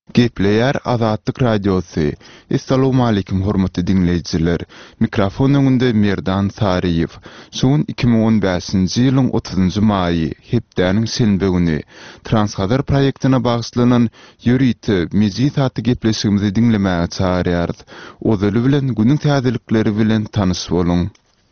Gepleyer Azatlyk Radiosu. Assalamu alaykum hormatly dinleyijiler. Mikrofon öňünde Merdan Sariýew. Şuň 2015-nji ýylyň 30-njy maýy, hepdäniň şenbe güni Transhazar proýektina bagyşlanan ýörüýti mejlis gepleşigimizi dinlemäge çağırýarys. Ozaly bilen günüň täzelikleri bilen tanyş boluň.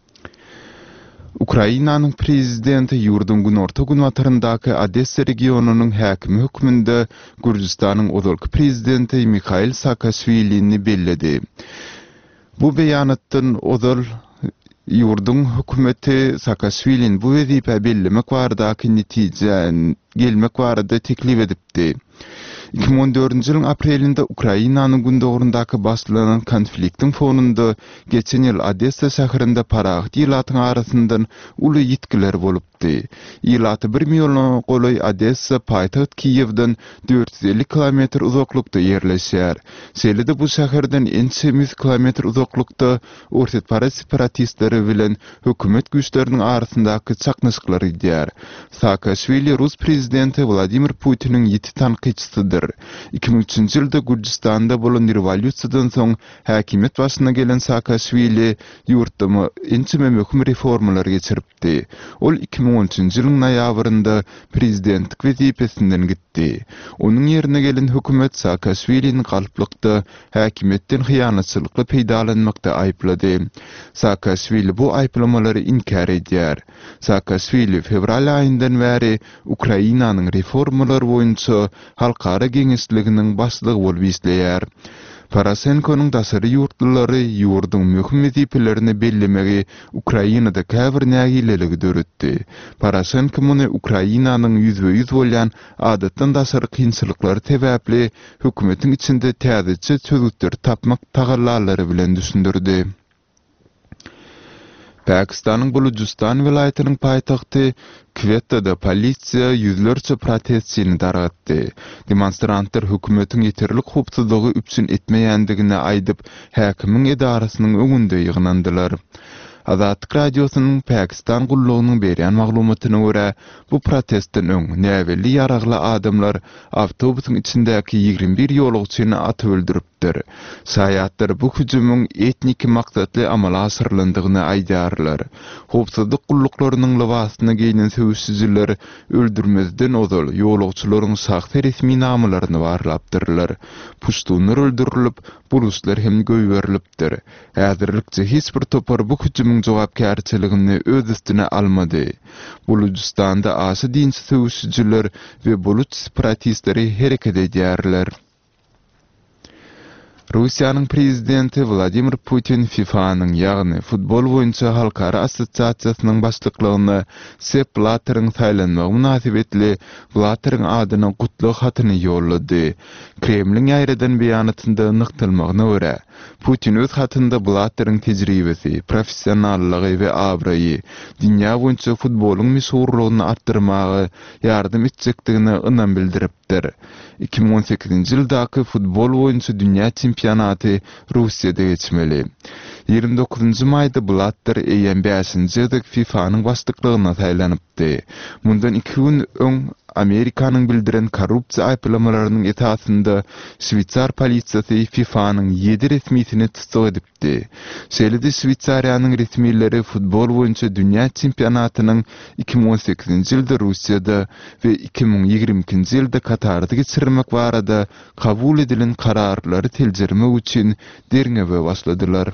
Ukrainanyň prezidenti ýurdun günorta günwataryndaky Odessa regionunyň häkimi hökmünde Gürjistanyň ozalky prezidenti Mikhail Saakashvilini belledi. Bu beýanatdan ozal ýurdun hökümeti Saakashvilin bu wezipe bellemek baradaky netije gelmek barada teklip edipdi. 2014-nji ýylyň aprelinde Ukrainanyň gündogurundaky başlanan konfliktiň fonunda geçen ýyl Odessa şäherinde paragat ýylatyň arasyndan uly ýitkiler bolupdy. Ýylaty 1 milyon golay Odessa paýtagat Kiýewden 450 kilometr uzaklykda ýerleşýär. Selide bu şäherden 100 kilometr uzaklykda ortatpara separatistleri bilen hökümet güýçleriniň arasyndaky çaknaşyklar edýär. Saakashvili Rus prezidenti Vladimir Putiniň ýeti tanqyçysydyr. 2003-nji ýylda Gürjistanda bolan rewolýusiýadan soň häkimet başyna gelen Saakashvili ýurtda ençime möhüm reformalar geçiripdi. Ol 2013-nji ýylyň noýabrynda prezidentlik wezipesinden gitdi. Onuň ýerine gelen hökümet Saakashvilini galyplykda häkimetden hyýanatçylykla peýdalanmakda aýplady. Saakashvili bu aýplamary inkar edýär. Saakashvili fevral aýyndan bäri Ukrainanyň reformalar boýunça halkara geňeşliginiň başlygy bolup isleýär. Parasenko'nun dasyry ýurtlary ýurdun möhüm wezipelerini bellemegi Ukrainada käbir nägileligi döretdi. Parasenko muny Ukrainanyň %100 bolýan adatdan dasyry kynçylyklary täbäpli hökümetiň içinde täzeçe çözgütler tapmak tagallalary bilen düşündirdi. Pakistanyň Bulujistan vilayatynyň paýtagty Kvettada polisiýa ýüzlerçe protestçini dargatdy. Demonstrantlar hökümetiň ýeterlik hukuksyzlygy üçin etmeýändigine aýdyp, häkimiň edarasynyň öňünde ýygnandylar. Azatlyk radiosynyň Pakistan gullugynyň berýän maglumatyna görä, bu protestden öň näweli ýaragly adamlar awtobusyň içindäki 21 ýolagçyny atyp öldüripdir. Şaýatlar bu hüjümüň etnik maksatly amala asyrlandygyny aýdarlar. Hukuksyzlyk gulluklarynyň libasyny giyinen söwüşçüler öldürmezden ozal ýolagçylaryň şahsy resmi namalaryny barlapdyrlar. Puştunlar öldürilip, buruslar hem göýberilipdir. Häzirlikçe hiç bir topar bu hüjümüň jogapkärçiligini öz üstüne almady. Bulujistanda asy dinçi söwüşçüler we buluç separatistleri hereket edýärler. Russiýanyň prezidenti Vladimir Putin FIFA'nyň ýagny futbol boýunça halkara assosiasiýasynyň başlyklygyna Sepp Blatteryň saýlanmagy münasibetli Blatteryň adyna gutluk hatyny ýollady. Kremliň ýaýradan beýanatynda nykdylmagyna görä, Putin öz hatynda Blatteryň tejribesi, professionallygy we abraýy dünýä boýunça futboluň meşhurlygyny artdyrmagy ýardym etjekdigini ynam bildiripdir. 2018-nji ýyldaky futbol boýunça dünýä çempionaty Russiýada geçmeli. 29-njy maýda Blatter EM5-nji ýyldyk FIFA'nyň başlyklygyna saýlanypdy. Mundan 2 gün öň Amerikanyň bildiren korrupsiýa aýplamalarynyň etasynda Şwitsar polisiýasy FIFA'nyň 7 resmisini tutsak edipdi. Şeýle-de Şwitsariýanyň resmileri futbol boýunça dünýä çempionatynyň 2018-nji ýylda Russiýada we 2022-nji ýylda Katarda geçirmek barada kabul edilen kararlary teljermek üçin derňebe başladylar.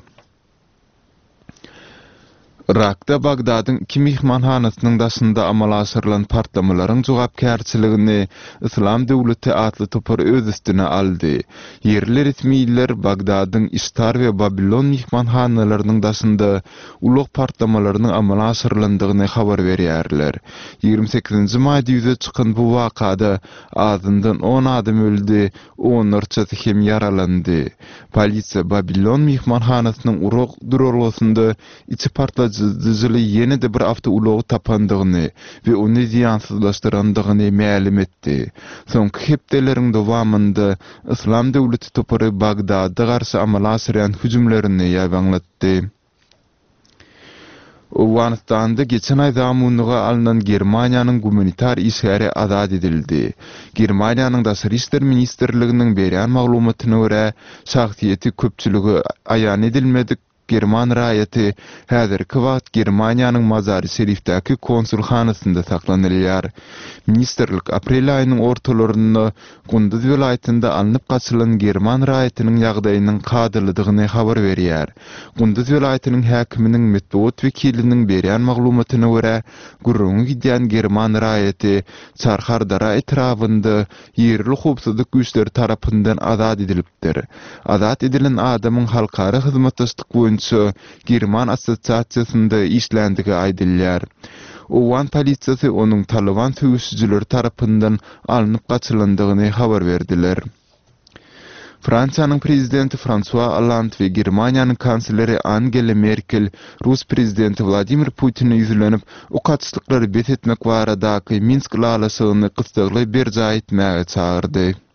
Irakda Bagdadyň 2 mihmanhanasynyň daşynda amala aşyrylan partlamalaryň jogapkärçiligini Islam döwleti atly topar öz üstüne aldy. Yerli resmiler Bagdadyň Ishtar we Babilon mihmanhanalarynyň daşynda ulug partlamalarynyň amala aşyrylandygyny habar berýärler. 28-nji maýda ýüze çykan bu wakada azyndan 10 adam öldü, 10 hem yaralandy. Polisiýa Babilon mihmanhanasynyň uruk durulgusynda içi partlaýjy ýene-de bir hafta ulagy tapandygyny we ony ziýansızlaşdyrandygyny ma'lum etdi. Soňky hepdeleriň dowamında Islam döwleti topary Bagdada garşy amala asyrýan hüjümlerini ýaýbanlatdy. Owganistanda geçen ay zamanlyga alynan Germaniýanyň gumanitar işgäri azad edildi. Germaniýanyň Daşary işler ministrliginiň berýän maglumatyna görä, şahsiýeti köpçüligi aýan edilmedik German raýaty häzirki wagt Germaniýanyň Mazar Şerifdäki konsulhanasynda saklanylýar. Ministrlik aprel aýynyň ortalarynda Gündüz welaýatynda alınıp gaçylan German raýatynyň ýagdaýynyň gadyrlydygyny habar berýär. Gündüz welaýatynyň häkiminiň metbuat wekiliniň berýän maglumatyna görä, gurrungy gidýän German raýaty Çarhardara etrafynda ýerli howpsuzlyk güýçleri tarapyndan azad edilipdir. Azad edilen adamyň halkara hyzmatdaşlyk boýunça German Assosiasiýasynda işlendigi aýdylýar. Owan polisiýasy onuň Taliban töwüşçüleri tarapyndan alınıp gaçylandygyny habar berdiler. Fransiýanyň prezidenti François Hollande we Germaniýanyň kansleri Angela Merkel Rus prezidenti Vladimir Putin'i ýüzlenip o kaçlyklary bet etmek baradaky Minsk lalasygyny gysgaly berja etmäge çağırdy.